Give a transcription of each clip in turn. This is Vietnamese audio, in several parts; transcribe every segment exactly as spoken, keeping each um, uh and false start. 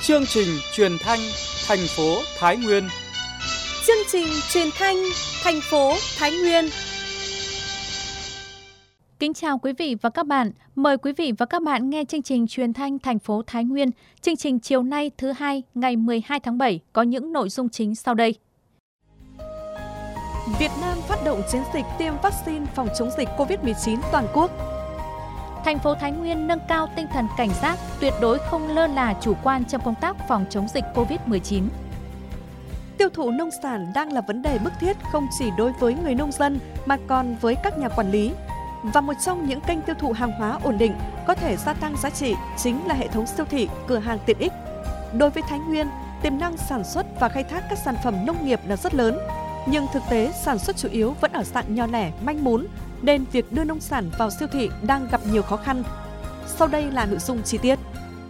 Chương trình truyền thanh thành phố Thái Nguyên. Chương trình truyền thanh thành phố Thái Nguyên. Kính chào quý vị và các bạn. Mời quý vị và các bạn nghe chương trình truyền thanh thành phố Thái Nguyên. Chương trình chiều nay thứ hai ngày mười hai tháng bảy có những nội dung chính sau đây. Việt Nam phát động chiến dịch tiêm vaccine phòng chống dịch covid mười chín toàn quốc. Thành phố Thái Nguyên nâng cao tinh thần cảnh giác, tuyệt đối không lơ là chủ quan trong công tác phòng chống dịch covid mười chín. Tiêu thụ nông sản đang là vấn đề bức thiết không chỉ đối với người nông dân mà còn với các nhà quản lý. Và một trong những kênh tiêu thụ hàng hóa ổn định có thể gia tăng giá trị chính là hệ thống siêu thị, cửa hàng tiện ích. Đối với Thái Nguyên, tiềm năng sản xuất và khai thác các sản phẩm nông nghiệp là rất lớn. Nhưng thực tế sản xuất chủ yếu vẫn ở dạng nho lẻ, manh mún, nên việc đưa nông sản vào siêu thị đang gặp nhiều khó khăn. Sau đây là nội dung chi tiết.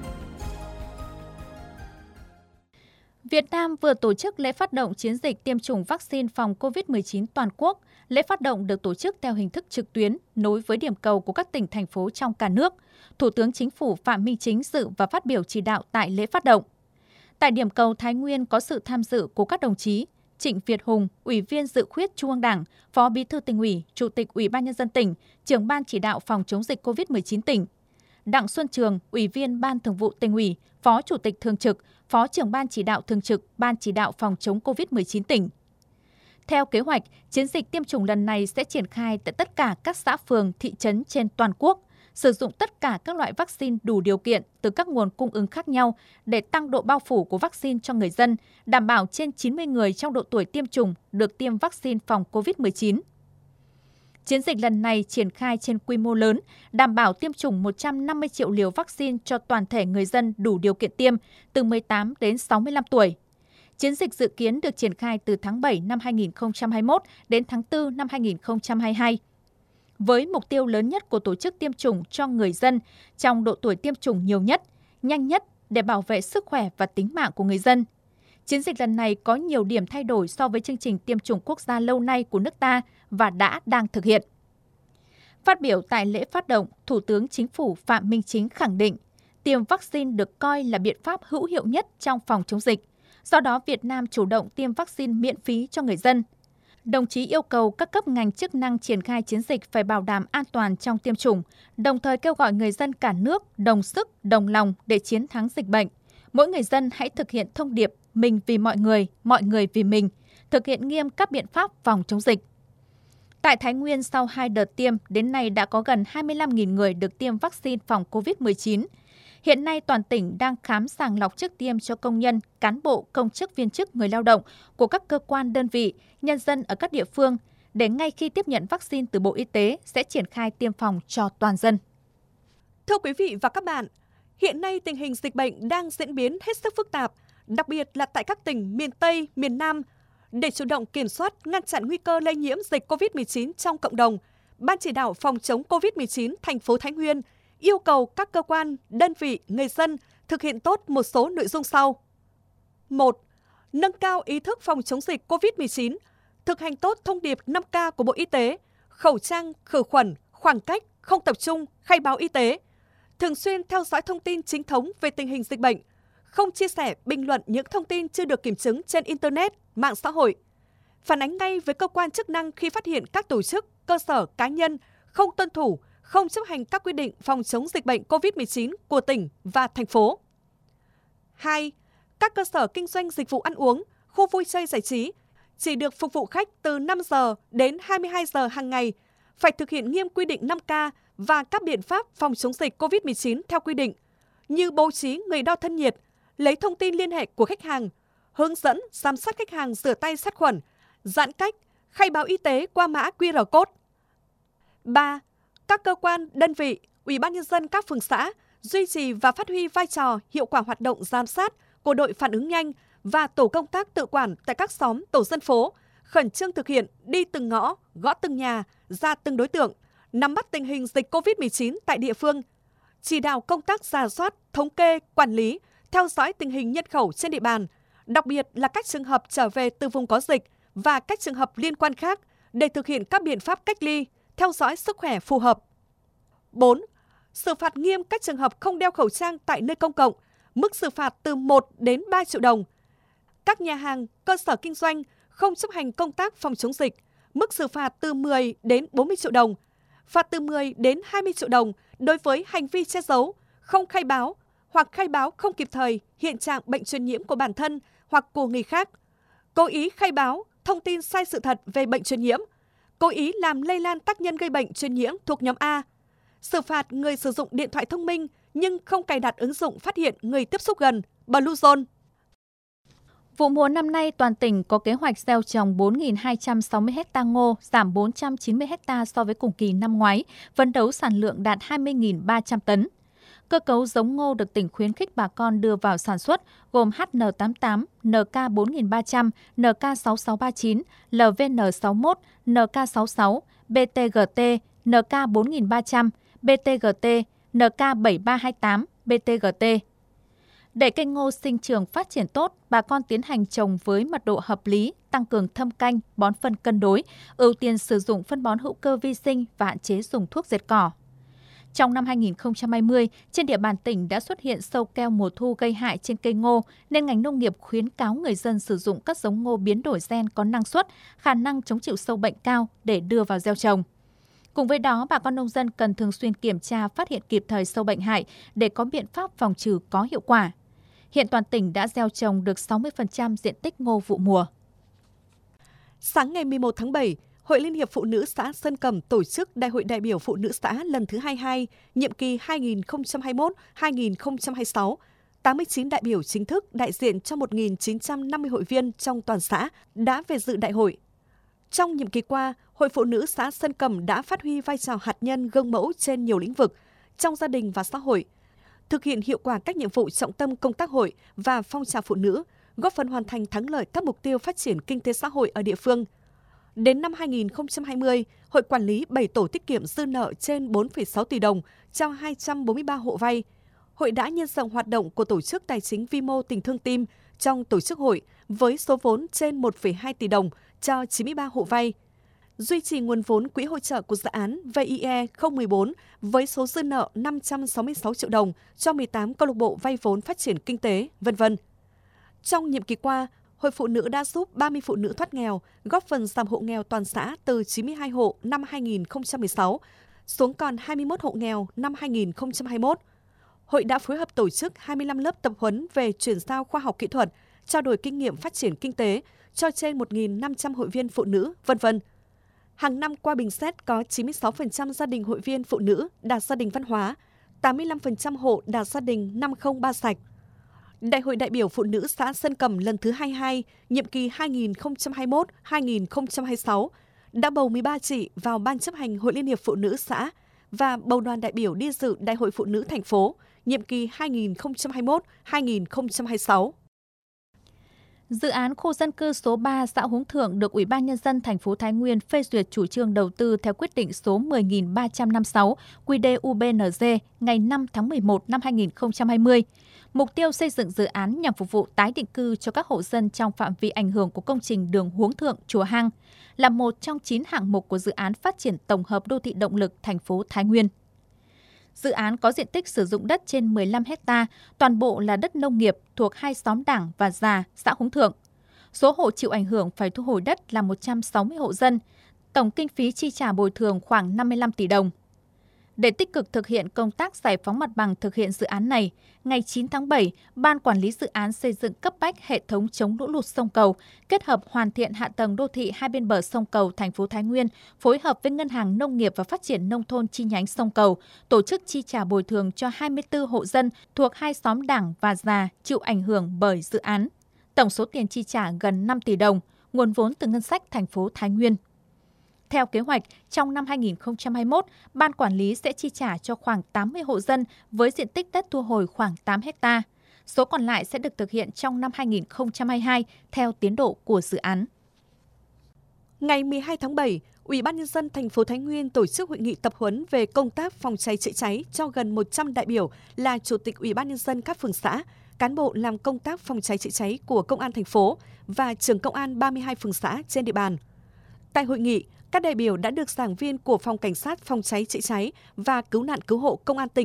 Việt Nam vừa tổ chức lễ phát động chiến dịch tiêm chủng vaccine phòng covid mười chín toàn quốc. Lễ phát động được tổ chức theo hình thức trực tuyến, nối với điểm cầu của các tỉnh, thành phố trong cả nước. Thủ tướng Chính phủ Phạm Minh Chính dự và phát biểu chỉ đạo tại lễ phát động. Tại điểm cầu Thái Nguyên có sự tham dự của các đồng chí Trịnh Việt Hùng, Ủy viên Dự khuyết Trung ương Đảng, Phó Bí thư Tỉnh ủy, Chủ tịch Ủy ban Nhân dân tỉnh, Trưởng ban chỉ đạo phòng chống dịch covid mười chín tỉnh. Đặng Xuân Trường, Ủy viên Ban Thường vụ Tỉnh ủy, Phó Chủ tịch Thường trực, Phó Trưởng ban chỉ đạo thường trực Ban chỉ đạo phòng chống covid mười chín tỉnh. Theo kế hoạch, chiến dịch tiêm chủng lần này sẽ triển khai tại tất cả các xã phường, thị trấn trên toàn quốc, sử dụng tất cả các loại vaccine đủ điều kiện từ các nguồn cung ứng khác nhau để tăng độ bao phủ của vaccine cho người dân, đảm bảo trên chín mươi người trong độ tuổi tiêm chủng được tiêm vaccine phòng covid mười chín. Chiến dịch lần này triển khai trên quy mô lớn, đảm bảo tiêm chủng một trăm năm mươi triệu liều vaccine cho toàn thể người dân đủ điều kiện tiêm từ mười tám đến sáu mươi lăm tuổi. Chiến dịch dự kiến được triển khai từ tháng bảy năm hai nghìn không trăm hai mươi mốt đến tháng tư năm hai nghìn không trăm hai mươi hai. Với mục tiêu lớn nhất của tổ chức tiêm chủng cho người dân trong độ tuổi tiêm chủng nhiều nhất, nhanh nhất để bảo vệ sức khỏe và tính mạng của người dân. Chiến dịch lần này có nhiều điểm thay đổi so với chương trình tiêm chủng quốc gia lâu nay của nước ta và đã đang thực hiện. Phát biểu tại lễ phát động, Thủ tướng Chính phủ Phạm Minh Chính khẳng định tiêm vaccine được coi là biện pháp hữu hiệu nhất trong phòng chống dịch. Do đó, Việt Nam chủ động tiêm vaccine miễn phí cho người dân. Đồng chí yêu cầu các cấp ngành chức năng triển khai chiến dịch phải bảo đảm an toàn trong tiêm chủng, đồng thời kêu gọi người dân cả nước đồng sức, đồng lòng để chiến thắng dịch bệnh. Mỗi người dân hãy thực hiện thông điệp mình vì mọi người, mọi người vì mình, thực hiện nghiêm các biện pháp phòng chống dịch. Tại Thái Nguyên, sau hai đợt tiêm, đến nay đã có gần hai mươi lăm nghìn người được tiêm vaccine phòng covid mười chín. Hiện nay, toàn tỉnh đang khám sàng lọc trước tiêm cho công nhân, cán bộ, công chức, viên chức, người lao động của các cơ quan, đơn vị, nhân dân ở các địa phương, để ngay khi tiếp nhận vaccine từ Bộ Y tế sẽ triển khai tiêm phòng cho toàn dân. Thưa quý vị và các bạn, hiện nay tình hình dịch bệnh đang diễn biến hết sức phức tạp, đặc biệt là tại các tỉnh miền Tây, miền Nam. Để chủ động kiểm soát, ngăn chặn nguy cơ lây nhiễm dịch covid mười chín trong cộng đồng, Ban chỉ đạo phòng chống covid mười chín thành phố Thái Nguyên yêu cầu các cơ quan, đơn vị, người dân thực hiện tốt một số nội dung sau. một. Nâng cao ý thức phòng chống dịch covid mười chín, thực hành tốt thông điệp năm K của Bộ Y tế, khẩu trang, khử khuẩn, khoảng cách, không tập trung, khai báo y tế. Thường xuyên theo dõi thông tin chính thống về tình hình dịch bệnh, không chia sẻ, bình luận những thông tin chưa được kiểm chứng trên Internet, mạng xã hội. Phản ánh ngay với cơ quan chức năng khi phát hiện các tổ chức, cơ sở, cá nhân không tuân thủ, không chấp hành các quy định phòng chống dịch bệnh covid mười chín của tỉnh và thành phố. hai. Các cơ sở kinh doanh dịch vụ ăn uống, khu vui chơi giải trí chỉ được phục vụ khách từ năm giờ đến hai mươi hai giờ hàng ngày, phải thực hiện nghiêm quy định năm K và các biện pháp phòng chống dịch covid mười chín theo quy định, như bố trí người đo thân nhiệt, lấy thông tin liên hệ của khách hàng, hướng dẫn giám sát khách hàng rửa tay sát khuẩn, giãn cách, khai báo y tế qua mã quy rờ code. ba. Các cơ quan, đơn vị, Ủy ban Nhân dân các phường xã duy trì và phát huy vai trò hiệu quả hoạt động giám sát của đội phản ứng nhanh và tổ công tác tự quản tại các xóm, tổ dân phố, khẩn trương thực hiện đi từng ngõ, gõ từng nhà, ra từng đối tượng, nắm bắt tình hình dịch covid mười chín tại địa phương, chỉ đạo công tác rà soát, thống kê, quản lý, theo dõi tình hình nhân khẩu trên địa bàn, đặc biệt là các trường hợp trở về từ vùng có dịch và các trường hợp liên quan khác để thực hiện các biện pháp cách ly, theo dõi sức khỏe phù hợp. bốn. Xử phạt nghiêm các trường hợp không đeo khẩu trang tại nơi công cộng, mức xử phạt từ một đến ba triệu đồng. Các nhà hàng, cơ sở kinh doanh không chấp hành công tác phòng chống dịch, mức xử phạt từ mười đến bốn mươi triệu đồng. Phạt từ mười đến hai mươi triệu đồng đối với hành vi che giấu, không khai báo hoặc khai báo không kịp thời hiện trạng bệnh truyền nhiễm của bản thân hoặc của người khác, cố ý khai báo thông tin sai sự thật về bệnh truyền nhiễm, cố ý làm lây lan tác nhân gây bệnh truyền nhiễm thuộc nhóm A. Xử phạt người sử dụng điện thoại thông minh nhưng không cài đặt ứng dụng phát hiện người tiếp xúc gần, Bluezone. Vụ mùa năm nay, toàn tỉnh có kế hoạch gieo trồng bốn nghìn hai trăm sáu mươi héc ta ngô, giảm bốn trăm chín mươi héc ta so với cùng kỳ năm ngoái, phấn đấu sản lượng đạt hai mươi nghìn ba trăm tấn. Cơ cấu giống ngô được tỉnh khuyến khích bà con đưa vào sản xuất gồm H N tám tám, N K bốn nghìn ba trăm, N K sáu sáu ba chín, L V N sáu mốt, N K sáu sáu, B T G T, N K bốn nghìn ba trăm, B T G T, N K bảy ba hai tám, B T G T. Để cây ngô sinh trưởng phát triển tốt, bà con tiến hành trồng với mật độ hợp lý, tăng cường thâm canh, bón phân cân đối, ưu tiên sử dụng phân bón hữu cơ vi sinh và hạn chế dùng thuốc diệt cỏ. Trong năm hai nghìn không trăm hai mươi, trên địa bàn tỉnh đã xuất hiện sâu keo mùa thu gây hại trên cây ngô, nên ngành nông nghiệp khuyến cáo người dân sử dụng các giống ngô biến đổi gen có năng suất, khả năng chống chịu sâu bệnh cao để đưa vào gieo trồng. Cùng với đó, bà con nông dân cần thường xuyên kiểm tra phát hiện kịp thời sâu bệnh hại để có biện pháp phòng trừ có hiệu quả. Hiện toàn tỉnh đã gieo trồng được sáu mươi phần trăm diện tích ngô vụ mùa. Sáng ngày mười một tháng bảy, Hội Liên hiệp Phụ nữ xã Sơn Cẩm tổ chức Đại hội đại biểu Phụ nữ xã lần thứ hai mươi hai, nhiệm kỳ hai nghìn không trăm hai mươi mốt đến hai nghìn không trăm hai mươi sáu. tám mươi chín đại biểu chính thức đại diện cho một nghìn chín trăm năm mươi hội viên trong toàn xã đã về dự đại hội. Trong nhiệm kỳ qua, Hội Phụ nữ xã Sơn Cẩm đã phát huy vai trò hạt nhân gương mẫu trên nhiều lĩnh vực, trong gia đình và xã hội, thực hiện hiệu quả các nhiệm vụ trọng tâm công tác hội và phong trào phụ nữ, góp phần hoàn thành thắng lợi các mục tiêu phát triển kinh tế xã hội ở địa phương. Đến năm hai nghìn không trăm hai mươi, Hội quản lý bảy tổ tiết kiệm dư nợ trên bốn phẩy sáu tỷ đồng cho hai trăm bốn mươi ba hộ vay. Hội đã nhân rộng hoạt động của tổ chức tài chính vi mô Tình Thương Tim trong tổ chức hội với số vốn trên một phẩy hai tỷ đồng cho chín mươi ba hộ vay. Duy trì nguồn vốn quỹ hỗ trợ của dự án V I E không một bốn với số dư nợ năm trăm sáu mươi sáu triệu đồng cho mười tám câu lạc bộ vay vốn phát triển kinh tế, vân vân. Trong nhiệm kỳ qua, Hội Phụ nữ đã giúp ba mươi phụ nữ thoát nghèo, góp phần giảm hộ nghèo toàn xã từ chín mươi hai hộ năm hai nghìn không trăm mười sáu xuống còn hai mươi mốt hộ nghèo năm hai nghìn không trăm hai mươi mốt. Hội đã phối hợp tổ chức hai mươi lăm lớp tập huấn về chuyển giao khoa học kỹ thuật, trao đổi kinh nghiệm phát triển kinh tế cho trên một nghìn năm trăm hội viên phụ nữ, vân vân. Hàng năm qua bình xét có chín mươi sáu phần trăm gia đình hội viên phụ nữ đạt gia đình văn hóa, tám mươi lăm phần trăm hộ đạt gia đình năm không ba sạch. Đại hội đại biểu Phụ nữ xã Sơn Cẩm lần thứ hai mươi hai, nhiệm kỳ hai nghìn không trăm hai mươi mốt đến hai nghìn không trăm hai mươi sáu, đã bầu mười ba chị vào Ban chấp hành Hội Liên hiệp Phụ nữ xã và bầu đoàn đại biểu đi dự Đại hội Phụ nữ thành phố, nhiệm kỳ hai nghìn không trăm hai mươi mốt đến hai nghìn không trăm hai mươi sáu. Dự án khu dân cư số ba xã Hướng Thượng được Ủy ban Nhân dân thành phố Thái Nguyên phê duyệt chủ trương đầu tư theo quyết định số mười nghìn ba trăm năm mươi sáu Q D U B N G ngày năm tháng mười một năm hai nghìn không trăm hai mươi. Mục tiêu xây dựng dự án nhằm phục vụ tái định cư cho các hộ dân trong phạm vi ảnh hưởng của công trình đường Hướng Thượng - Chùa Hang, là một trong chín hạng mục của dự án phát triển tổng hợp đô thị động lực thành phố Thái Nguyên. Dự án có diện tích sử dụng đất trên mười lăm héc ta, toàn bộ là đất nông nghiệp thuộc hai xóm Đảng và Già, xã Hướng Thượng. Số hộ chịu ảnh hưởng phải thu hồi đất là một trăm sáu mươi hộ dân, tổng kinh phí chi trả bồi thường khoảng năm mươi lăm tỷ đồng. Để tích cực thực hiện công tác giải phóng mặt bằng thực hiện dự án này, ngày chín tháng bảy, Ban Quản lý Dự án xây dựng cấp bách hệ thống chống lũ lụt sông Cầu, kết hợp hoàn thiện hạ tầng đô thị hai bên bờ sông Cầu, thành phố Thái Nguyên, phối hợp với Ngân hàng Nông nghiệp và Phát triển Nông thôn chi nhánh sông Cầu, tổ chức chi trả bồi thường cho hai mươi tư hộ dân thuộc hai xóm Đảng và Già chịu ảnh hưởng bởi dự án. Tổng số tiền chi trả gần năm tỷ đồng, nguồn vốn từ ngân sách thành phố Thái Nguyên. Theo kế hoạch, trong năm hai nghìn không trăm hai mươi mốt, Ban Quản lý sẽ chi trả cho khoảng tám mươi hộ dân với diện tích đất thu hồi khoảng tám héc ta. Số còn lại sẽ được thực hiện trong năm hai nghìn không trăm hai mươi hai theo tiến độ của dự án. Ngày mười hai tháng bảy, Ủy ban Nhân dân thành phố Thái Nguyên tổ chức hội nghị tập huấn về công tác phòng cháy chữa cháy cho gần một trăm đại biểu là Chủ tịch Ủy ban Nhân dân các phường xã, cán bộ làm công tác phòng cháy chữa cháy của Công an thành phố và trưởng công an ba mươi hai phường xã trên địa bàn. Tại hội nghị, các đại biểu đã được giảng viên của Phòng Cảnh sát Phòng cháy chữa cháy và Cứu nạn cứu hộ Công an tỉnh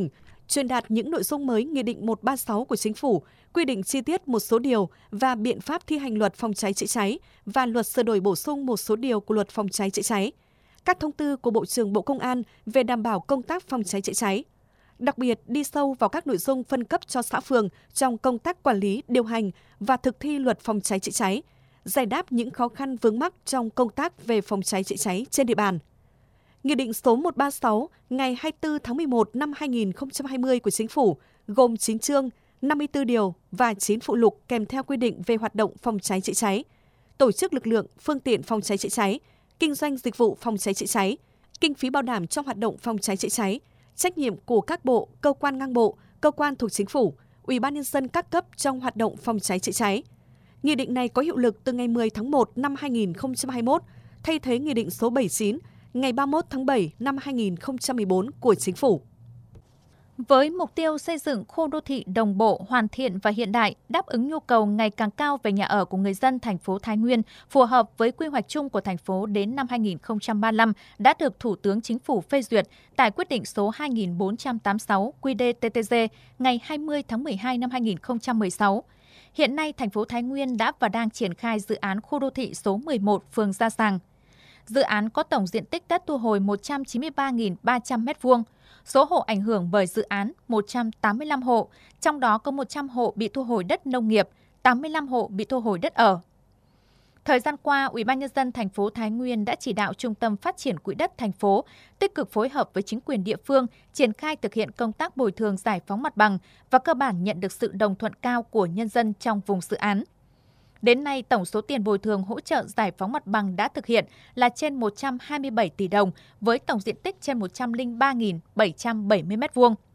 truyền đạt những nội dung mới Nghị định một trăm ba mươi sáu của Chính phủ, quy định chi tiết một số điều và biện pháp thi hành Luật Phòng cháy chữa cháy và Luật sửa đổi bổ sung một số điều của Luật Phòng cháy chữa cháy, các thông tư của Bộ trưởng Bộ Công an về đảm bảo công tác phòng cháy chữa cháy. Đặc biệt đi sâu vào các nội dung phân cấp cho xã phường trong công tác quản lý, điều hành và thực thi Luật Phòng cháy chữa cháy, giải đáp những khó khăn vướng mắc trong công tác về phòng cháy chữa cháy trên địa bàn. Nghị định số một trăm ba mươi sáu ngày hai mươi tư tháng mười một năm hai nghìn không trăm hai mươi của Chính phủ gồm chín chương, năm mươi tư điều và chín phụ lục kèm theo quy định về hoạt động phòng cháy chữa cháy, tổ chức lực lượng, phương tiện phòng cháy chữa cháy, kinh doanh dịch vụ phòng cháy chữa cháy, kinh phí bảo đảm trong hoạt động phòng cháy chữa cháy, trách nhiệm của các bộ, cơ quan ngang bộ, cơ quan thuộc Chính phủ, Ủy ban nhân dân các cấp trong hoạt động phòng cháy chữa cháy. Nghị định này có hiệu lực từ ngày mười tháng một năm hai nghìn không trăm hai mươi mốt, thay thế Nghị định số bảy mươi chín ngày ba mươi mốt tháng bảy năm hai nghìn không trăm mười bốn của Chính phủ. Với mục tiêu xây dựng khu đô thị đồng bộ, hoàn thiện và hiện đại, đáp ứng nhu cầu ngày càng cao về nhà ở của người dân thành phố Thái Nguyên, phù hợp với quy hoạch chung của thành phố đến năm hai nghìn không trăm ba mươi lăm đã được Thủ tướng Chính phủ phê duyệt tại quyết định số hai nghìn bốn trăm tám mươi sáu quy đê tê tê giê ngày hai mươi tháng mười hai năm hai nghìn không trăm mười sáu. Hiện nay, thành phố Thái Nguyên đã và đang triển khai dự án khu đô thị số mười một phường Gia Sàng. Dự án có tổng diện tích đất thu hồi một trăm chín mươi ba nghìn ba trăm mét vuông. Số hộ ảnh hưởng bởi dự án một trăm tám mươi lăm hộ, trong đó có một trăm hộ bị thu hồi đất nông nghiệp, tám mươi lăm hộ bị thu hồi đất ở. Thời gian qua, Ủy ban nhân dân thành phố Thái Nguyên đã chỉ đạo Trung tâm Phát triển Quỹ đất thành phố tích cực phối hợp với chính quyền địa phương triển khai thực hiện công tác bồi thường giải phóng mặt bằng và cơ bản nhận được sự đồng thuận cao của nhân dân trong vùng dự án. Đến nay, tổng số tiền bồi thường hỗ trợ giải phóng mặt bằng đã thực hiện là trên một trăm hai mươi bảy tỷ đồng với tổng diện tích trên một trăm lẻ ba nghìn bảy trăm bảy mươi mét vuông.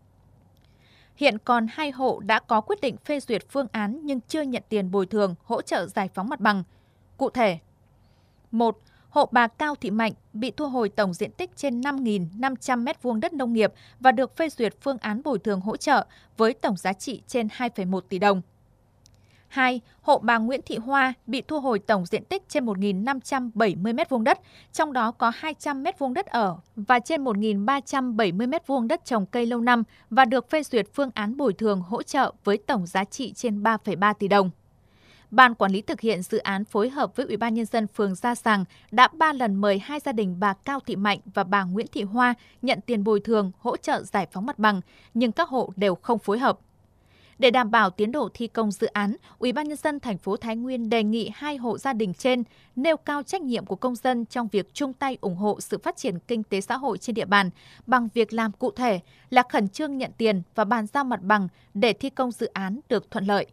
Hiện còn hai hộ đã có quyết định phê duyệt phương án nhưng chưa nhận tiền bồi thường hỗ trợ giải phóng mặt bằng. Cụ thể, một. Hộ bà Cao Thị Mạnh bị thu hồi tổng diện tích trên năm nghìn năm trăm mét vuông đất nông nghiệp và được phê duyệt phương án bồi thường hỗ trợ với tổng giá trị trên hai phẩy một tỷ đồng. hai. Hộ bà Nguyễn Thị Hoa bị thu hồi tổng diện tích trên một nghìn năm trăm bảy mươi mét vuông đất, trong đó có hai trăm mét vuông đất ở và trên một nghìn ba trăm bảy mươi mét vuông đất trồng cây lâu năm và được phê duyệt phương án bồi thường hỗ trợ với tổng giá trị trên ba phẩy ba tỷ đồng. Ban quản lý thực hiện dự án phối hợp với Ủy ban nhân dân phường Gia Sàng đã ba lần mời hai gia đình bà Cao Thị Mạnh và bà Nguyễn Thị Hoa nhận tiền bồi thường hỗ trợ giải phóng mặt bằng, nhưng các hộ đều không phối hợp. Để đảm bảo tiến độ thi công dự án, Ủy ban nhân dân thành phố Thái Nguyên đề nghị hai hộ gia đình trên nêu cao trách nhiệm của công dân trong việc chung tay ủng hộ sự phát triển kinh tế xã hội trên địa bàn bằng việc làm cụ thể là khẩn trương nhận tiền và bàn giao mặt bằng để thi công dự án được thuận lợi.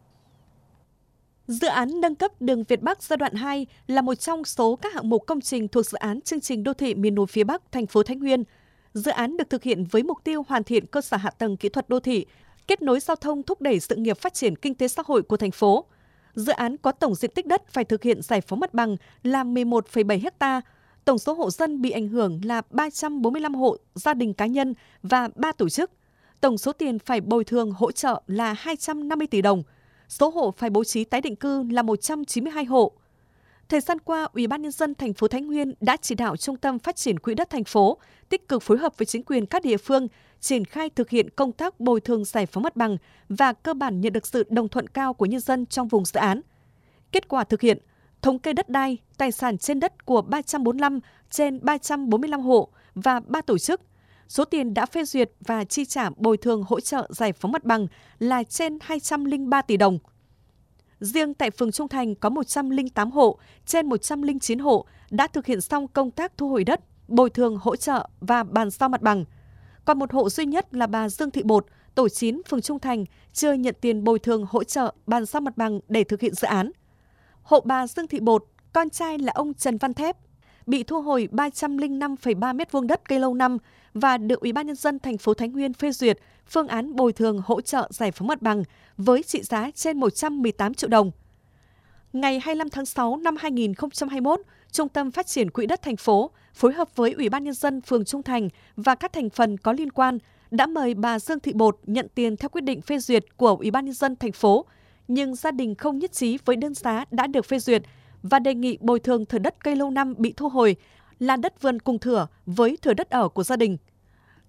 Dự án nâng cấp đường Việt Bắc giai đoạn hai là một trong số các hạng mục công trình thuộc dự án chương trình đô thị miền núi phía Bắc thành phố Thái Nguyên. Dự án được thực hiện với mục tiêu hoàn thiện cơ sở hạ tầng kỹ thuật đô thị, kết nối giao thông thúc đẩy sự nghiệp phát triển kinh tế xã hội của thành phố. Dự án có tổng diện tích đất phải thực hiện giải phóng mặt bằng là mười một phẩy bảy héc ta, tổng số hộ dân bị ảnh hưởng là ba trăm bốn mươi lăm hộ, gia đình cá nhân và ba tổ chức. Tổng số tiền phải bồi thường hỗ trợ là hai trăm năm mươi tỷ đồng. Số hộ phải bố trí tái định cư là một trăm chín mươi hai hộ. Thời gian qua, Ủy ban nhân dân thành phố Thái Nguyên đã chỉ đạo Trung tâm Phát triển Quỹ đất thành phố tích cực phối hợp với chính quyền các địa phương triển khai thực hiện công tác bồi thường giải phóng mặt bằng và cơ bản nhận được sự đồng thuận cao của nhân dân trong vùng dự án. Kết quả thực hiện, thống kê đất đai, tài sản trên đất của ba trăm bốn mươi lăm trên ba trăm bốn mươi lăm hộ và ba tổ chức. Số tiền đã phê duyệt và chi trả bồi thường hỗ trợ giải phóng mặt bằng là trên hai trăm lẻ ba tỷ đồng. Riêng tại phường Trung Thành có một trăm lẻ tám hộ trên một trăm lẻ chín hộ đã thực hiện xong công tác thu hồi đất, bồi thường hỗ trợ và bàn giao mặt bằng. Còn một hộ duy nhất là bà Dương Thị Bột, tổ chín phường Trung Thành chưa nhận tiền bồi thường hỗ trợ bàn giao mặt bằng để thực hiện dự án. Hộ bà Dương Thị Bột, con trai là ông Trần Văn Thép, bị thu hồi ba trăm lẻ năm phẩy ba mét vuông đất cây lâu năm và được Ủy ban nhân dân thành phố Thái Nguyên phê duyệt phương án bồi thường hỗ trợ giải phóng mặt bằng với trị giá trên một trăm mười tám triệu đồng. Ngày hai mươi lăm tháng sáu năm hai nghìn không trăm hai mươi mốt, Trung tâm Phát triển Quỹ đất thành phố phối hợp với Ủy ban nhân dân phường Trung Thành và các thành phần có liên quan đã mời bà Dương Thị Bột nhận tiền theo quyết định phê duyệt của Ủy ban nhân dân thành phố, nhưng gia đình không nhất trí với đơn giá đã được phê duyệt và đề nghị bồi thường thửa đất cây lâu năm bị thu hồi là đất vườn cùng thửa với thửa đất ở của gia đình.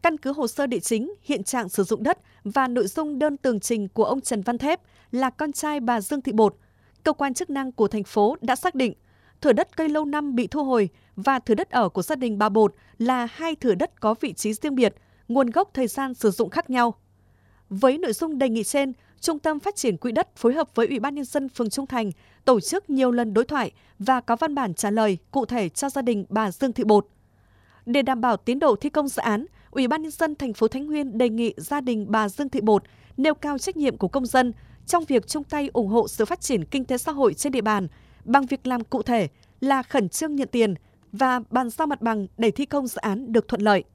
Căn cứ hồ sơ địa chính, hiện trạng sử dụng đất và nội dung đơn tường trình của ông Trần Văn Thép là con trai bà Dương Thị Bột, cơ quan chức năng của thành phố đã xác định thửa đất cây lâu năm bị thu hồi và thửa đất ở của gia đình bà Bột là hai thửa đất có vị trí riêng biệt, nguồn gốc thời gian sử dụng khác nhau. Với nội dung đề nghị trên, Trung tâm Phát triển Quỹ đất phối hợp với Ủy ban Nhân dân phường Trung Thành tổ chức nhiều lần đối thoại và có văn bản trả lời cụ thể cho gia đình bà Dương Thị Bột. Để đảm bảo tiến độ thi công dự án, Ủy ban Nhân dân thành phố Thái Nguyên đề nghị gia đình bà Dương Thị Bột nêu cao trách nhiệm của công dân trong việc chung tay ủng hộ sự phát triển kinh tế xã hội trên địa bàn bằng việc làm cụ thể là khẩn trương nhận tiền và bàn giao mặt bằng để thi công dự án được thuận lợi.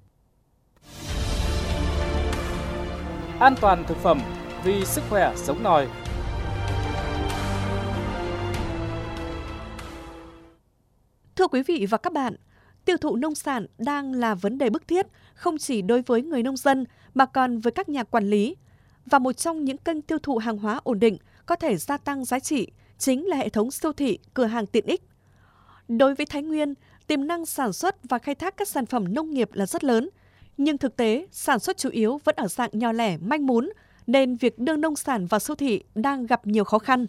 An toàn thực phẩm vì sức khỏe sống nòi. Thưa quý vị và các bạn, tiêu thụ nông sản đang là vấn đề bức thiết không chỉ đối với người nông dân mà còn với các nhà quản lý. Và một trong những kênh tiêu thụ hàng hóa ổn định có thể gia tăng giá trị chính là hệ thống siêu thị, cửa hàng tiện ích. Đối với Thái Nguyên, tiềm năng sản xuất và khai thác các sản phẩm nông nghiệp là rất lớn, nhưng thực tế sản xuất chủ yếu vẫn ở dạng nhỏ lẻ, manh mún, nên việc đưa nông sản vào siêu thị đang gặp nhiều khó khăn.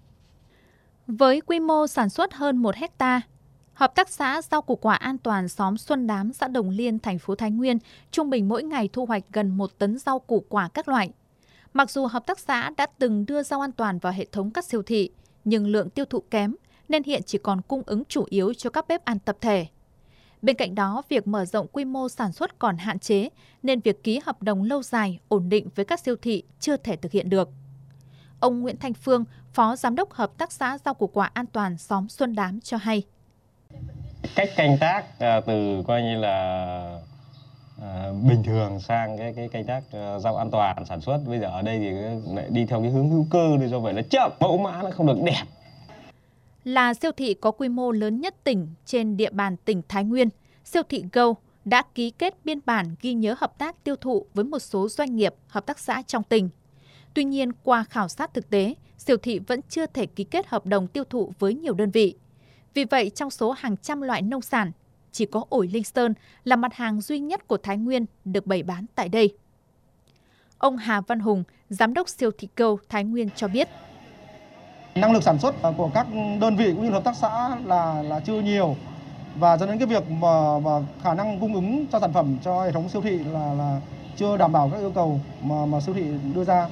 Với quy mô sản xuất hơn một hectare, Hợp tác xã rau củ quả an toàn xóm Xuân Đám, xã Đồng Liên, thành phố Thái Nguyên trung bình mỗi ngày thu hoạch gần một tấn rau củ quả các loại. Mặc dù hợp tác xã đã từng đưa rau an toàn vào hệ thống các siêu thị, nhưng lượng tiêu thụ kém nên hiện chỉ còn cung ứng chủ yếu cho các bếp ăn tập thể. Bên cạnh đó, việc mở rộng quy mô sản xuất còn hạn chế nên việc ký hợp đồng lâu dài, ổn định với các siêu thị chưa thể thực hiện được. Ông Nguyễn Thanh Phương, Phó Giám đốc Hợp tác xã rau củ quả an toàn xóm Xuân Đám cho hay. Cách canh tác từ coi như là à, bình thường sang cái cái canh tác rau an toàn sản xuất bây giờ ở đây thì lại đi theo cái hướng hữu cơ, nên do vậy là chậm, mẫu mã nó không được đẹp. Là siêu thị có quy mô lớn nhất tỉnh trên địa bàn tỉnh Thái Nguyên, siêu thị Go đã ký kết biên bản ghi nhớ hợp tác tiêu thụ với một số doanh nghiệp, hợp tác xã trong tỉnh. Tuy nhiên, qua khảo sát thực tế, siêu thị vẫn chưa thể ký kết hợp đồng tiêu thụ với nhiều đơn vị. Vì vậy, trong số hàng trăm loại nông sản, chỉ có ổi Linh Sơn là mặt hàng duy nhất của Thái Nguyên được bày bán tại đây. Ông Hà Văn Hùng, Giám đốc siêu thị Go Thái Nguyên cho biết. Năng lực sản xuất của các đơn vị cũng như hợp tác xã là là chưa nhiều, và dẫn đến cái việc mà, mà khả năng cung ứng cho sản phẩm cho hệ thống siêu thị là là chưa đảm bảo các yêu cầu mà mà siêu thị đưa ra.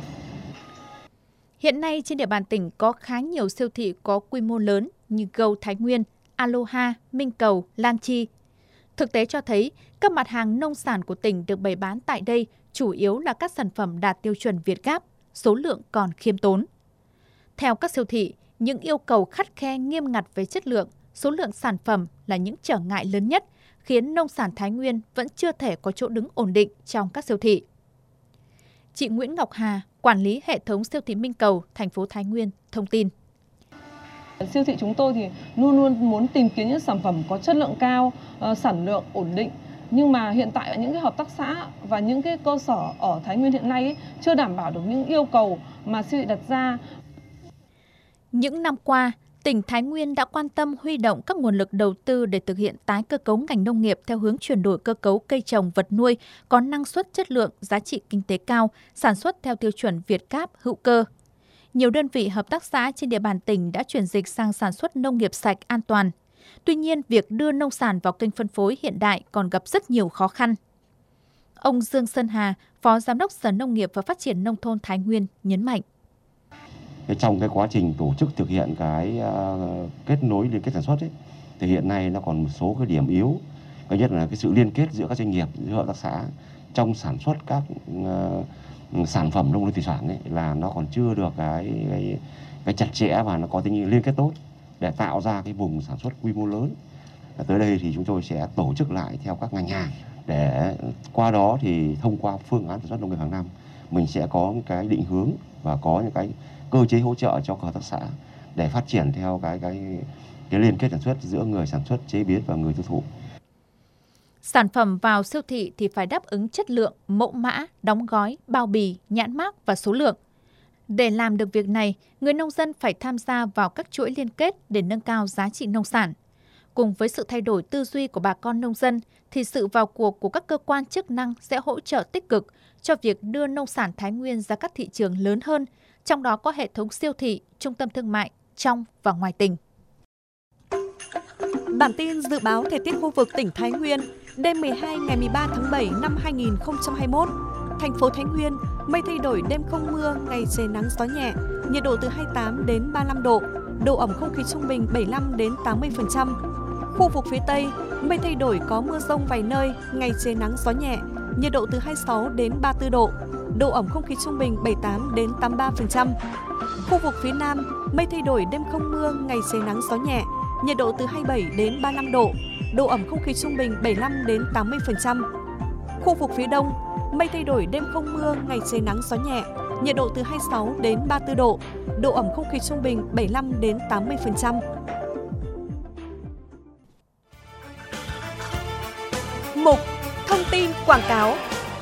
Hiện nay trên địa bàn tỉnh có khá nhiều siêu thị có quy mô lớn như Go Thái Nguyên, Aloha, Minh Cầu, Lan Chi. Thực tế cho thấy các mặt hàng nông sản của tỉnh được bày bán tại đây chủ yếu là các sản phẩm đạt tiêu chuẩn Việt Gáp, số lượng còn khiêm tốn. Theo các siêu thị, những yêu cầu khắt khe nghiêm ngặt về chất lượng, số lượng sản phẩm là những trở ngại lớn nhất, khiến nông sản Thái Nguyên vẫn chưa thể có chỗ đứng ổn định trong các siêu thị. Chị Nguyễn Ngọc Hà, quản lý hệ thống siêu thị Minh Cầu, thành phố Thái Nguyên, thông tin. Siêu thị chúng tôi thì luôn luôn muốn tìm kiếm những sản phẩm có chất lượng cao, sản lượng ổn định. Nhưng mà hiện tại những cái hợp tác xã và những cái cơ sở ở Thái Nguyên hiện nay ấy, chưa đảm bảo được những yêu cầu mà siêu thị đặt ra. Những năm qua, tỉnh Thái Nguyên đã quan tâm huy động các nguồn lực đầu tư để thực hiện tái cơ cấu ngành nông nghiệp theo hướng chuyển đổi cơ cấu cây trồng vật nuôi có năng suất chất lượng, giá trị kinh tế cao, sản xuất theo tiêu chuẩn Việt Gáp, hữu cơ. Nhiều đơn vị hợp tác xã trên địa bàn tỉnh đã chuyển dịch sang sản xuất nông nghiệp sạch, an toàn. Tuy nhiên, việc đưa nông sản vào kênh phân phối hiện đại còn gặp rất nhiều khó khăn. Ông Dương Sơn Hà, Phó Giám đốc Sở Nông nghiệp và Phát triển Nông thôn Thái Nguyên nhấn mạnh. Trong cái quá trình tổ chức thực hiện cái uh, kết nối liên kết sản xuất ấy, thì hiện nay nó còn một số cái điểm yếu. Cái nhất là cái sự liên kết giữa các doanh nghiệp, giữa hợp tác xã trong sản xuất các uh, sản phẩm nông lâm thủy sản ấy, là nó còn chưa được cái, cái cái chặt chẽ và nó có tính liên kết tốt để tạo ra cái vùng sản xuất quy mô lớn. Tới đây thì chúng tôi sẽ tổ chức lại theo các ngành hàng để qua đó thì thông qua phương án sản xuất nông nghiệp hàng năm mình sẽ có những cái định hướng và có những cái cơ chế hỗ trợ cho hợp tác xã để phát triển theo cái cái cái liên kết sản xuất giữa người sản xuất, chế biến và người tiêu thụ. Sản phẩm vào siêu thị thì phải đáp ứng chất lượng, mẫu mã, đóng gói, bao bì, nhãn mác và số lượng. Để làm được việc này, người nông dân phải tham gia vào các chuỗi liên kết để nâng cao giá trị nông sản. Cùng với sự thay đổi tư duy của bà con nông dân, thì sự vào cuộc của các cơ quan chức năng sẽ hỗ trợ tích cực cho việc đưa nông sản Thái Nguyên ra các thị trường lớn hơn, trong đó có hệ thống siêu thị, trung tâm thương mại trong và ngoài tỉnh. Bản tin dự báo thời tiết khu vực tỉnh Thái Nguyên, đêm mười hai ngày mười ba tháng bảy năm hai nghìn không trăm hai mươi mốt. Thành phố Thái Nguyên, mây thay đổi, đêm không mưa, ngày trời nắng gió nhẹ, nhiệt độ từ hai mươi tám đến ba mươi lăm độ, độ ẩm không khí trung bình bảy mươi lăm đến tám mươi phần trăm. Khu vực phía Tây, mây thay đổi, có mưa rông vài nơi, ngày trời nắng gió nhẹ, nhiệt độ từ hai mươi sáu đến ba mươi tư độ, độ ẩm không khí trung bình bảy mươi tám đến tám mươi ba phần trăm. Khu vực phía Nam, mây thay đổi, đêm không mưa, ngày trời nắng gió nhẹ, nhiệt độ từ hai mươi bảy đến ba mươi lăm độ, độ ẩm không khí trung bình bảy mươi lăm đến tám mươi phần trăm. Khu vực phía Đông, mây thay đổi, đêm không mưa, ngày trời nắng gió nhẹ, nhiệt độ từ hai mươi sáu đến ba mươi tư độ, độ ẩm không khí trung bình bảy mươi lăm đến tám mươi phần trăm. Mục thông tin quảng cáo.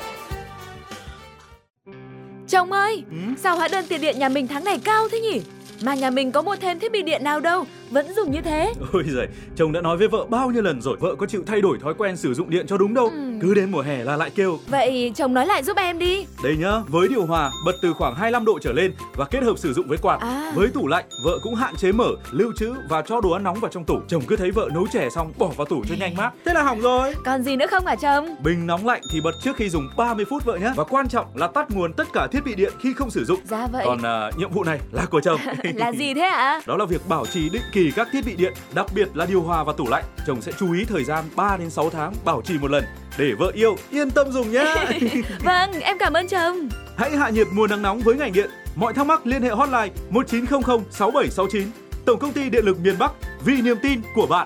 Chồng ơi, ừ? Sao hóa đơn tiền điện nhà mình tháng này cao thế nhỉ? Mà nhà mình có mua thêm thiết bị điện nào đâu, vẫn dùng như thế. Ôi giời, chồng đã nói với vợ bao nhiêu lần rồi, vợ có chịu thay đổi thói quen sử dụng điện cho đúng đâu. ừ. Cứ đến mùa hè là lại kêu. Vậy chồng nói lại giúp em đi. Đây nhá, với điều hòa bật từ khoảng hai mươi lăm độ trở lên và kết hợp sử dụng với quạt. à. Với tủ lạnh, vợ cũng hạn chế mở, lưu trữ và cho đồ ăn nóng vào trong tủ. Chồng cứ thấy vợ nấu chè xong bỏ vào tủ cho nhanh mát, thế là hỏng rồi. Còn gì nữa không hả chồng? Bình nóng lạnh thì bật trước khi dùng ba mươi phút vợ nhé. Và quan trọng là tắt nguồn tất cả thiết bị điện khi không sử dụng. Dạ vậy. Còn uh, nhiệm vụ này là của chồng. Là gì thế ạ? Đó là việc bảo trì định kỳ các thiết bị điện, đặc biệt là điều hòa và tủ lạnh. Chồng sẽ chú ý thời gian ba đến sáu tháng bảo trì một lần để vợ yêu yên tâm dùng nhé. Vâng, em cảm ơn chồng. Hãy hạ nhiệt mùa nắng nóng với ngành điện. Mọi thắc mắc liên hệ hotline một chín không không sáu bảy sáu chín. Tổng công ty Điện lực miền Bắc, vì niềm tin của bạn.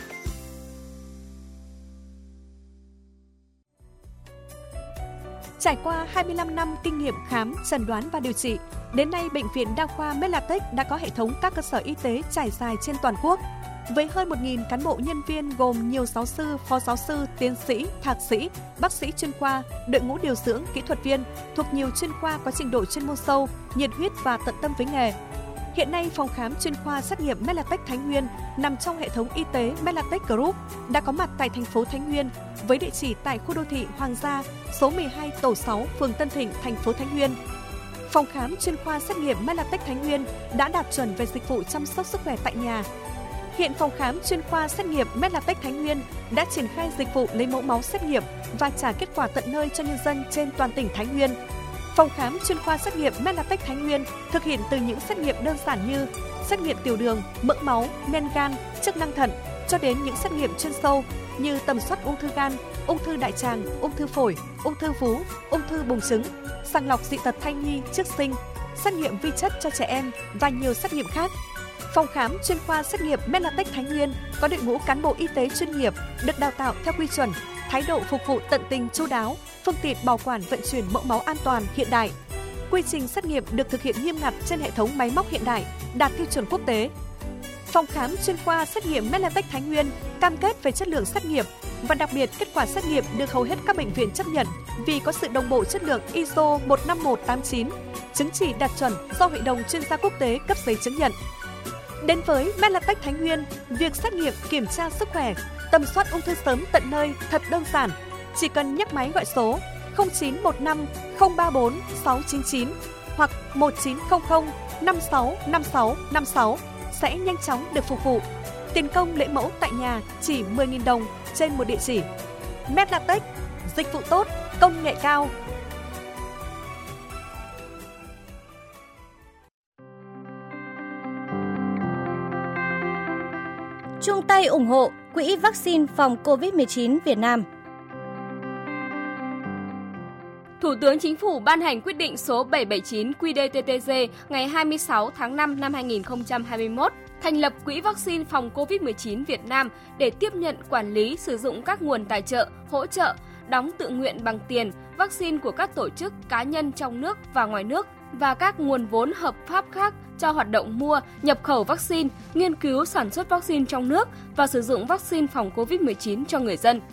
Trải qua hai mươi lăm năm kinh nghiệm khám, chẩn đoán và điều trị, đến nay Bệnh viện Đa khoa Medlatech đã có hệ thống các cơ sở y tế trải dài trên toàn quốc. Với hơn một nghìn cán bộ nhân viên gồm nhiều giáo sư, phó giáo sư, tiến sĩ, thạc sĩ, bác sĩ chuyên khoa, đội ngũ điều dưỡng, kỹ thuật viên thuộc nhiều chuyên khoa có trình độ chuyên môn sâu, nhiệt huyết và tận tâm với nghề. Hiện nay, phòng khám chuyên khoa xét nghiệm Medlatech Thái Nguyên nằm trong hệ thống y tế Medlatech Group đã có mặt tại thành phố Thái Nguyên với địa chỉ tại khu đô thị Hoàng Gia, số mười hai tổ sáu, phường Tân Thịnh, thành phố Thái Nguyên. Phòng khám chuyên khoa xét nghiệm Medlatech Thái Nguyên đã đạt chuẩn về dịch vụ chăm sóc sức khỏe tại nhà. Hiện phòng khám chuyên khoa xét nghiệm Medlatech Thái Nguyên đã triển khai dịch vụ lấy mẫu máu xét nghiệm và trả kết quả tận nơi cho nhân dân trên toàn tỉnh Thái Nguyên. Phòng khám chuyên khoa xét nghiệm Medlatech Thái Nguyên thực hiện từ những xét nghiệm đơn giản như xét nghiệm tiểu đường, mỡ máu, men gan, chức năng thận cho đến những xét nghiệm chuyên sâu như tầm soát ung thư gan, ung thư đại tràng, ung thư phổi, ung thư vú, ung thư buồng trứng, sàng lọc dị tật thai nhi trước sinh, xét nghiệm vi chất cho trẻ em và nhiều xét nghiệm khác. Phòng khám chuyên khoa xét nghiệm Medlatech Thái Nguyên có đội ngũ cán bộ y tế chuyên nghiệp được đào tạo theo quy chuẩn, thái độ phục vụ tận tình chu đáo, phương tiện bảo quản vận chuyển mẫu máu an toàn hiện đại. Quy trình xét nghiệm được thực hiện nghiêm ngặt trên hệ thống máy móc hiện đại, đạt tiêu chuẩn quốc tế. Phòng khám chuyên khoa xét nghiệm Medlatech Thái Nguyên cam kết về chất lượng xét nghiệm và đặc biệt kết quả xét nghiệm được hầu hết các bệnh viện chấp nhận vì có sự đồng bộ chất lượng i ét o một năm một tám chín, chứng chỉ đạt chuẩn do Hội đồng chuyên gia quốc tế cấp giấy chứng nhận. Đến với Medlatech Thái Nguyên, việc xét nghiệm kiểm tra sức khỏe, tầm soát ung thư sớm tận nơi thật đơn giản. Chỉ cần nhấc máy gọi số không chín một năm không ba bốn sáu chín chín hoặc một chín không không năm sáu năm sáu năm sáu sẽ nhanh chóng được phục vụ. Tiền công lấy mẫu tại nhà chỉ mười nghìn đồng trên một địa chỉ. Medlatech, dịch vụ tốt, công nghệ cao. Chung tay ủng hộ Quỹ vaccine phòng covid mười chín Việt Nam. Thủ tướng Chính phủ ban hành quyết định số bảy trăm bảy mươi chín Q đê T T G ngày hai mươi sáu tháng năm năm hai nghìn không trăm hai mươi mốt thành lập Quỹ vaccine phòng covid mười chín Việt Nam để tiếp nhận, quản lý, sử dụng các nguồn tài trợ, hỗ trợ, đóng tự nguyện bằng tiền vaccine của các tổ chức, cá nhân trong nước và ngoài nước và các nguồn vốn hợp pháp khác cho hoạt động mua, nhập khẩu vaccine, nghiên cứu sản xuất vaccine trong nước và sử dụng vaccine phòng covid mười chín cho người dân.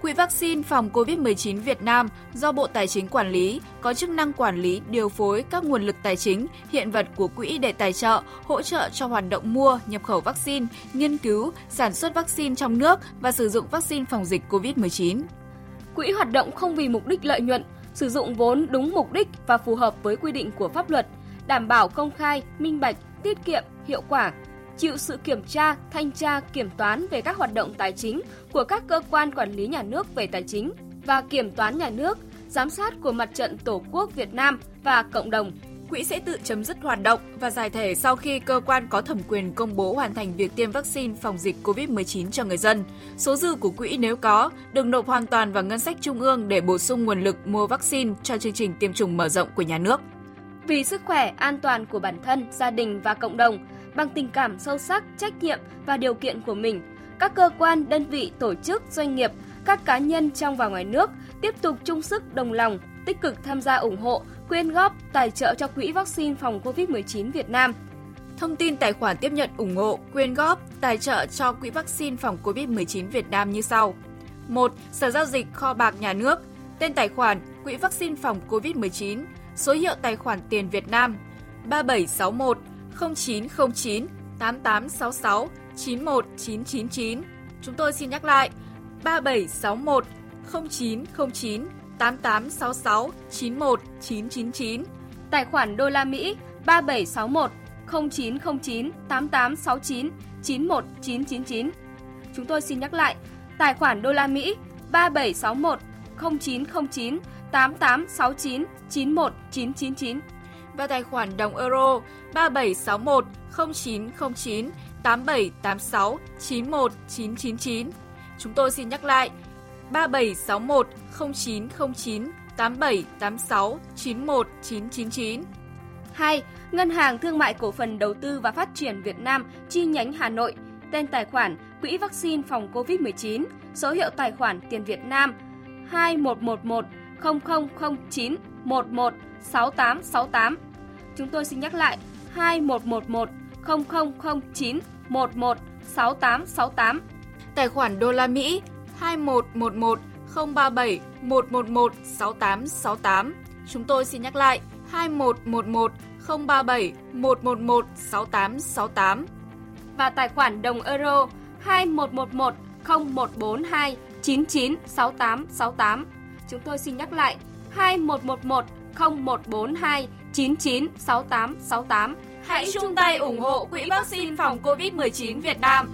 Quỹ vaccine phòng covid mười chín Việt Nam do Bộ Tài chính quản lý, có chức năng quản lý, điều phối các nguồn lực tài chính, hiện vật của quỹ để tài trợ, hỗ trợ cho hoạt động mua, nhập khẩu vaccine, nghiên cứu, sản xuất vaccine trong nước và sử dụng vaccine phòng dịch covid mười chín. Quỹ hoạt động không vì mục đích lợi nhuận, sử dụng vốn đúng mục đích và phù hợp với quy định của pháp luật, đảm bảo công khai, minh bạch, tiết kiệm, hiệu quả, chịu sự kiểm tra, thanh tra, kiểm toán về các hoạt động tài chính của các cơ quan quản lý nhà nước về tài chính và kiểm toán nhà nước, giám sát của Mặt trận Tổ quốc Việt Nam và cộng đồng. Quỹ sẽ tự chấm dứt hoạt động và giải thể sau khi cơ quan có thẩm quyền công bố hoàn thành việc tiêm vaccine phòng dịch covid mười chín cho người dân. Số dư của quỹ nếu có, được nộp hoàn toàn vào ngân sách trung ương để bổ sung nguồn lực mua vaccine cho chương trình tiêm chủng mở rộng của nhà nước. Vì sức khỏe, an toàn của bản thân, gia đình và cộng đồng, bằng tình cảm sâu sắc, trách nhiệm và điều kiện của mình, các cơ quan, đơn vị, tổ chức, doanh nghiệp, các cá nhân trong và ngoài nước tiếp tục chung sức đồng lòng, tích cực tham gia ủng hộ, quyên góp, tài trợ cho Quỹ vaccine phòng covid mười chín Việt Nam. Thông tin tài khoản tiếp nhận ủng hộ, quyên góp, tài trợ cho Quỹ vaccine phòng covid mười chín Việt Nam như sau. một. Sở Giao dịch Kho bạc Nhà nước. Tên tài khoản Quỹ vaccine phòng covid mười chín. Số hiệu tài khoản tiền Việt Nam ba bảy sáu một không chín không chín tám tám sáu sáu chín một chín chín chín. Chúng tôi xin nhắc lại ba bảy sáu một không chín không chín tám tám sáu sáu chín một chín chín chín. Tài khoản đô la Mỹ ba bảy sáu một không chín không chín tám tám sáu chín chín một chín chín chín. Chúng tôi xin nhắc lại tài khoản đô la Mỹ ba bảy sáu một không chín không chín tám tám sáu chín chín một chín chín chín. Và tài khoản đồng euro ba bảy sáu một không chín không chín tám bảy tám sáu chín một chín chín chín. Chúng tôi xin nhắc lại ba bảy sáu một không chín không chín tám bảy tám sáu chín một chín chín chín. hai. Ngân hàng Thương mại Cổ phần Đầu tư và Phát triển Việt Nam chi nhánh Hà Nội. Tên tài khoản Quỹ vaccine phòng covid mười chín. Số hiệu tài khoản tiền Việt Nam hai một một một không không không chín một một sáu tám sáu tám. Chúng tôi xin nhắc lại hai một một một không không không chín một một sáu tám sáu tám. Tài khoản đô la Mỹ hai một một một không ba bảy một một một sáu tám sáu tám. Chúng tôi xin nhắc lại hai một một một không ba bảy một một một sáu tám sáu tám. Và tài khoản đồng euro hai một một một không một bốn hai chín chín sáu tám sáu tám. Chúng tôi xin nhắc lại hai một một một không một bốn hai chín chín sáu tám sáu tám. Hãy chung tay ủng hộ Quỹ vaccine phòng covid mười chín Việt Nam.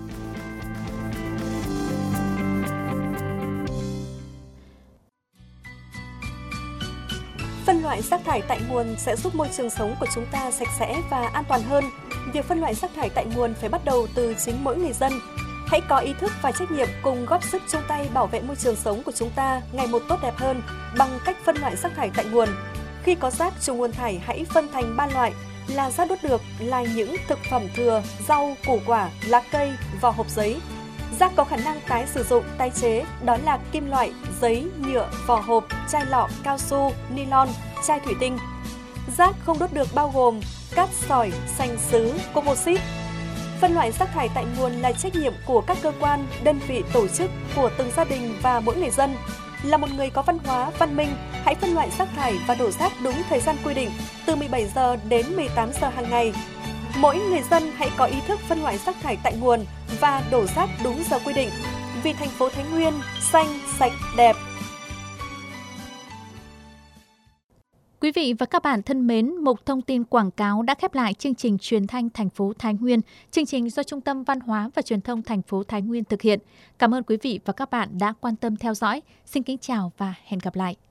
Phân loại rác thải tại nguồn sẽ giúp môi trường sống của chúng ta sạch sẽ và an toàn hơn. Việc phân loại rác thải tại nguồn phải bắt đầu từ chính mỗi người dân. Hãy có ý thức và trách nhiệm cùng góp sức chung tay bảo vệ môi trường sống của chúng ta ngày một tốt đẹp hơn bằng cách phân loại rác thải tại nguồn. Khi có rác trùng nguồn thải, hãy phân thành ba loại là rác đốt được, là những thực phẩm thừa, rau, củ quả, lá cây, vỏ hộp giấy. Rác có khả năng tái sử dụng, tái chế, đó là kim loại, giấy, nhựa, vỏ hộp, chai lọ, cao su, nylon, chai thủy tinh. Rác không đốt được bao gồm cát sỏi, sành sứ, composite. Phân loại rác thải tại nguồn là trách nhiệm của các cơ quan, đơn vị, tổ chức, của từng gia đình và mỗi người dân. Là một người có văn hóa, văn minh, hãy phân loại rác thải và đổ rác đúng thời gian quy định, từ mười bảy giờ đến mười tám giờ hàng ngày. Mỗi người dân hãy có ý thức phân loại rác thải tại nguồn và đổ rác đúng giờ quy định. Vì thành phố Thái Nguyên xanh, sạch, đẹp. Quý vị và các bạn thân mến, mục thông tin quảng cáo đã khép lại chương trình truyền thanh thành phố Thái Nguyên, chương trình do Trung tâm Văn hóa và Truyền thông thành phố Thái Nguyên thực hiện. Cảm ơn quý vị và các bạn đã quan tâm theo dõi. Xin kính chào và hẹn gặp lại.